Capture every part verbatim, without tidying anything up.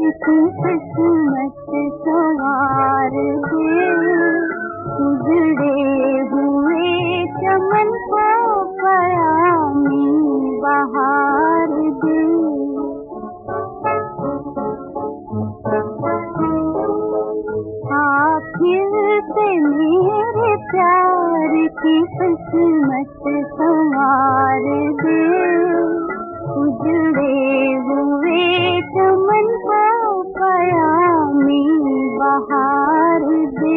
की किस्मत संवार दे, उजड़े हुए चमन को पयामी बहार दे। आखिर से मेरे प्यार की किस्मत संवार दे, उजड़े हुए चमन को पयामी बहार दे।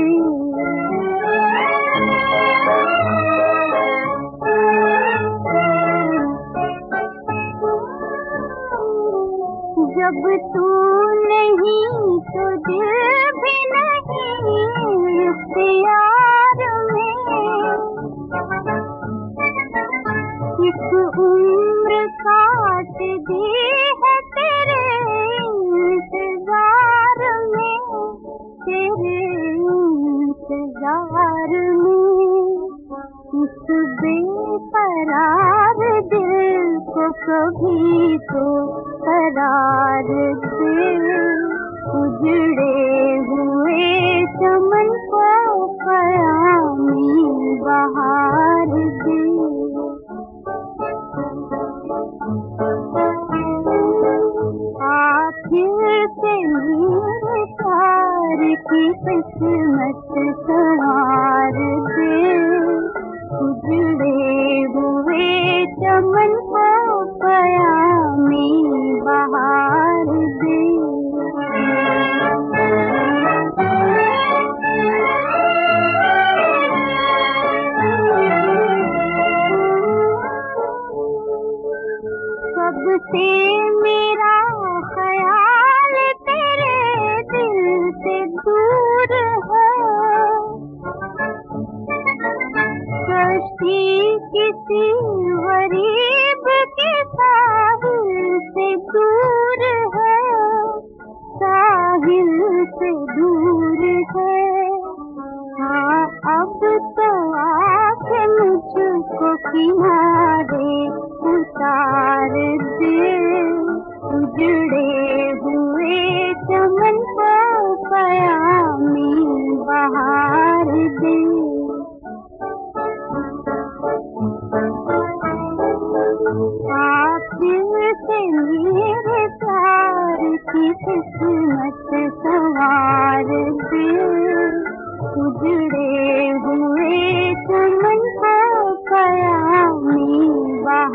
जब तू नहीं तो दिल भी नहीं इख्तियार में, एक उम्र काट दी है तेरे इंतजार में, तेरे इंतजार में। इस बेकरार दिल को कभी तो करार दे, उजड़े हुए चमन को पयामी बहार दे। आखिर से मेरे प्यार की किस्मत संवार दे, उजड़े हुए चमन को पयामी बहार दे। सबसे मेरा ख्याल तेरे दिल से दूर है, कश्ती किसी गरीब के साहिल से दूर है, साहिल से दूर है। हाँ अब तो आके मुझको किनारे उतार दे, उजड़े हुए चमन को पयामी बहार दे। आखिर से मेरे प्यार की किस्मत संवार दे, उजड़े हुए चमन को पयामी बहार